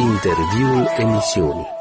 Interviul emisiunii.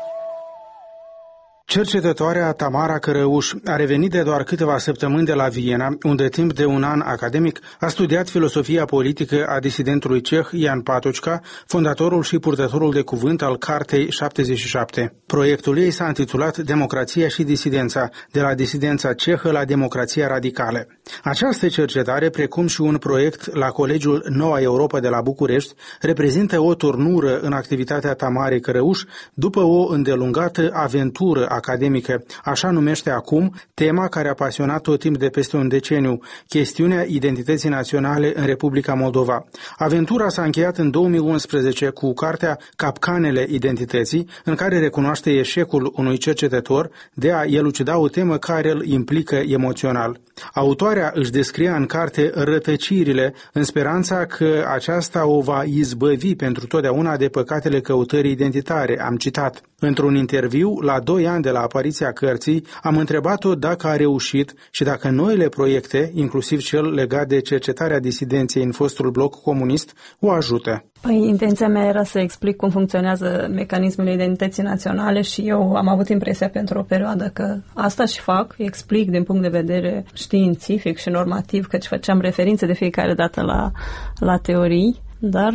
Cercetătoarea Tamara Cărăuș a revenit de doar câteva săptămâni de la Viena, unde timp de un an academic a studiat filosofia politică a disidentului ceh Jan Patočka, fondatorul și purtătorul de cuvânt al Cartei 77. Proiectul ei s-a intitulat Democrația și disidența, de la disidența cehă la democrația radicală. Această cercetare, precum și un proiect la Colegiul Noua Europa de la București, reprezintă o turnură în activitatea Tamarei Cărăuș după o îndelungată aventură academică, așa numește acum tema care a pasionat-o timp de peste un deceniu, chestiunea identității naționale în Republica Moldova. Aventura s-a încheiat în 2011 cu cartea Capcanele identității, în care recunoaște eșecul unui cercetător de a elucida o temă care îl implică emoțional. Autoarea își descria în carte rătăcirile, în speranța că aceasta o va izbăvi pentru totdeauna de păcatele căutării identitare, am citat. Într-un interviu, la 2 ani de la apariția cărții, am întrebat-o dacă a reușit și dacă noile proiecte, inclusiv cel legat de cercetarea disidenței în fostul bloc comunist, o ajută. Intenția mea era să explic cum funcționează mecanismele identității naționale și eu am avut impresia pentru o perioadă că asta și fac, explic din punct de vedere științific și normativ, căci făceam referințe de fiecare dată la teorii. Dar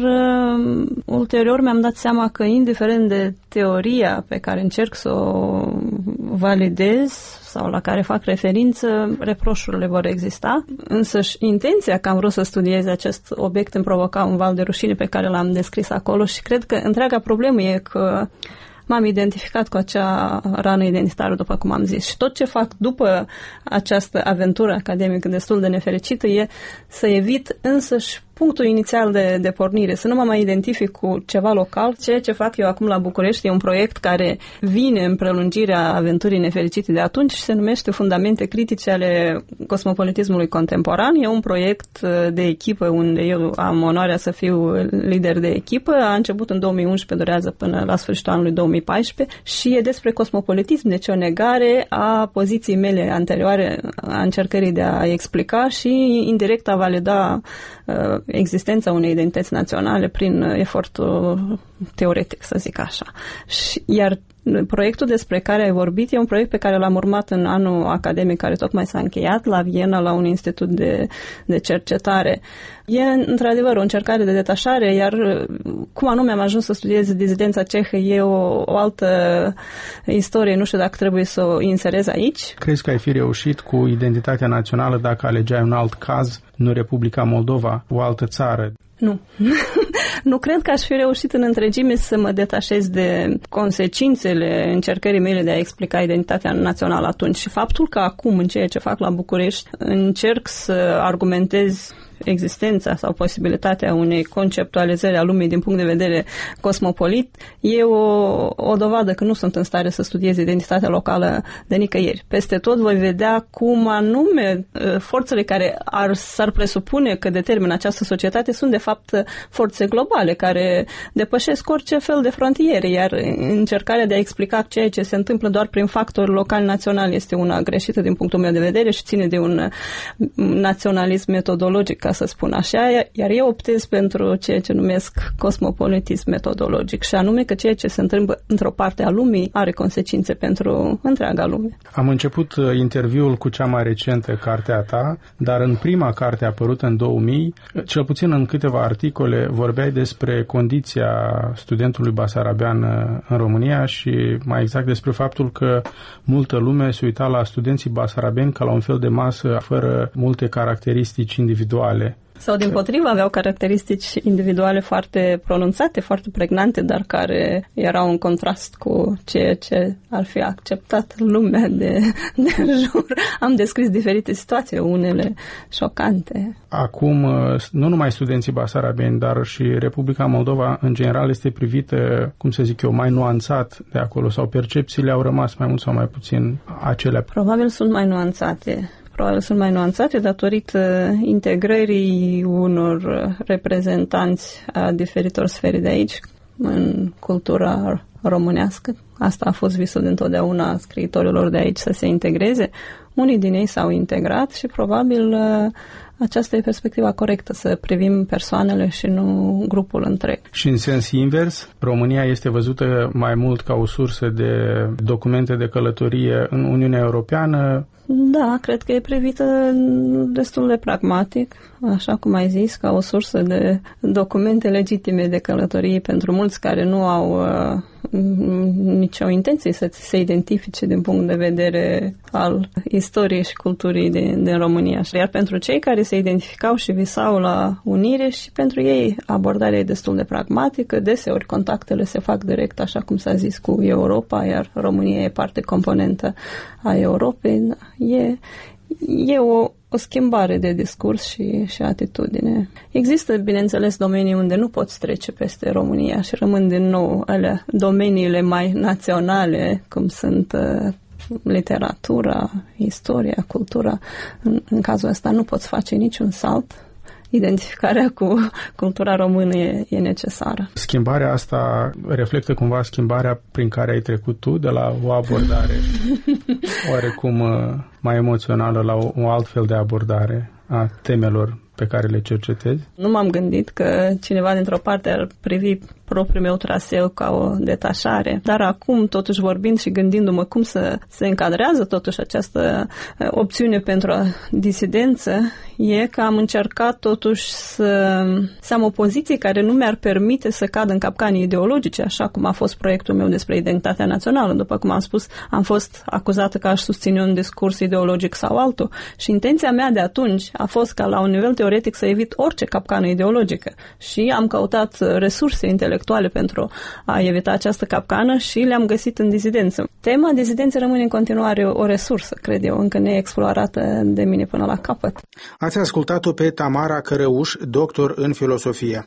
ulterior mi-am dat seama că, indiferent de teoria pe care încerc să o validez sau la care fac referință, reproșurile vor exista. Însăși intenția că am vrut să studiez acest obiect îmi provoca un val de rușine pe care l-am descris acolo și cred că întreaga problemă e că m-am identificat cu acea rană identitară, după cum am zis. Și tot ce fac după această aventură academică destul de nefericită e să evit însăși punctul inițial de pornire, să nu mă mai identific cu ceva local. Ceea ce fac eu acum la București e un proiect care vine în prelungirea aventurii nefericite de atunci și se numește Fundamente critice ale cosmopolitismului contemporan. E un proiect de echipă unde eu am onoarea să fiu lider de echipă. A început în 2011, durează până la sfârșitul anului 2014 și e despre cosmopolitism, deci o negare a poziției mele anterioare, a încercării de a explica și indirect a valida existența unei identități naționale prin efortul teoretic, să zic așa. Iar proiectul despre care ai vorbit e un proiect pe care l-am urmat în anul academic care tocmai s-a încheiat la Viena, la un institut de cercetare. E într-adevăr o încercare de detașare, iar cum anume am ajuns să studiez dizidența cehă e o altă istorie, nu știu dacă trebuie să o inserez aici. Crezi că ai fi reușit cu identitatea națională dacă alegeai un alt caz, nu Republica Moldova, o altă țară? Nu. Nu cred că aș fi reușit în întregime să mă detașez de consecințele încercării mele de a explica identitatea națională atunci. Și faptul că acum, în ceea ce fac la București, încerc să argumentez existența sau posibilitatea unei conceptualizări a lumii din punct de vedere cosmopolit e o dovadă că nu sunt în stare să studiez identitatea locală de nicăieri. Peste tot voi vedea cum anume forțele care s-ar presupune că determină această societate sunt de fapt forțe globale care depășesc orice fel de frontiere, iar încercarea de a explica ceea ce se întâmplă doar prin factori locali naționali este una greșită din punctul meu de vedere și ține de un naționalism metodologic, ca să spun așa, iar eu optez pentru ceea ce numesc cosmopolitism metodologic, și anume că ceea ce se întâmplă într-o parte a lumii are consecințe pentru întreaga lume. Am început interviul cu cea mai recentă carte a ta, dar în prima carte apărută în 2000, cel puțin în câteva articole, vorbeai despre condiția studentului basarabean în România și mai exact despre faptul că multă lume se uita la studenții basarabeni ca la un fel de masă fără multe caracteristici individuale. Sau dimpotrivă aveau caracteristici individuale foarte pronunțate, foarte pregnante, dar care erau în contrast cu ceea ce ar fi acceptat lumea de jur. Am descris diferite situații, unele șocante. Acum, nu numai studenții basarabeni, dar și Republica Moldova în general este privită, cum să zic eu, mai nuanțat de acolo, sau percepțiile au rămas mai mult sau mai puțin acelea? Probabil sunt mai nuanțate. Datorită integrării unor reprezentanți a diferitor sfere de aici în cultura românească. Asta a fost visul dintotdeauna a scriitorilor de aici, să se integreze. Unii din ei s-au integrat și probabil aceasta e perspectiva corectă, să privim persoanele și nu grupul întreg. Și în sens invers, România este văzută mai mult ca o sursă de documente de călătorie în Uniunea Europeană? Da, cred că e privită destul de pragmatic, așa cum ai zis, ca o sursă de documente legitime de călătorie pentru mulți care nu au nicio intenție să se identifice din punct de vedere al istoriei și culturii din România. Iar pentru cei care se identificau și visau la unire, și pentru ei abordarea e destul de pragmatică, deseori contactele se fac direct, așa cum s-a zis, cu Europa, iar România e parte componentă a Europei. E o schimbare de discurs și atitudine. Există, bineînțeles, domenii unde nu poți trece peste România și rămân din nou alea domeniile mai naționale, cum sunt literatura, istoria, cultura. În cazul ăsta nu poți face niciun salt. Identificarea cu cultura română e necesară. Schimbarea asta reflectă cumva schimbarea prin care ai trecut tu, de la o abordare oarecum mai emoțională la o altfel de abordare a temelor pe care le cercetezi? Nu m-am gândit că cineva dintr-o parte ar privi propriul meu traseu ca o detașare, dar acum, totuși vorbind și gândindu-mă cum se încadrează totuși această opțiune pentru disidență, e că am încercat totuși să am o poziție care nu mi-ar permite să cad în capcane ideologice, așa cum a fost proiectul meu despre identitatea națională. După cum am spus, am fost acuzată că aș susține un discurs ideologic sau altul și intenția mea de atunci a fost ca la un nivel teoretic să evit orice capcană ideologică și am căutat resurse intelectuale pentru a evita această capcană și le-am găsit în dizidență. Tema dizidenței rămâne în continuare o resursă, cred eu, încă neexplorată de mine până la capăt. Ați ascultat-o pe Tamara Cărăuș, doctor în filosofie.